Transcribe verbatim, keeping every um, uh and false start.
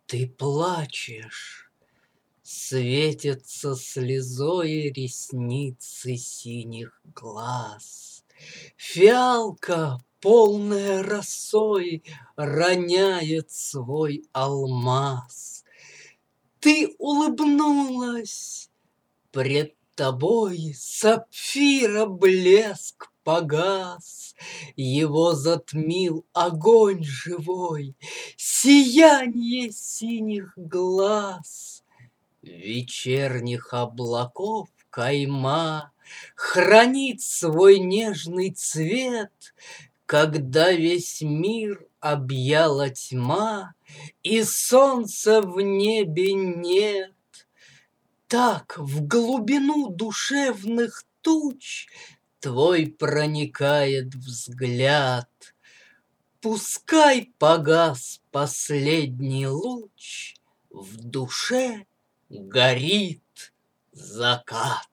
Ты плачешь, светятся слезой ресницы синих глаз. Фиалка, полная росой, роняет свой алмаз. Ты улыбнулась, пред тобой сапфира блеск погас, его затмил огонь живой, сиянье синих глаз. Вечерних облаков кайма хранит свой нежный цвет, когда весь мир объяла тьма и солнца в небе нет. Так в глубину душевных туч твой проникает взгляд. Пускай погас последний луч, в душе горит закат.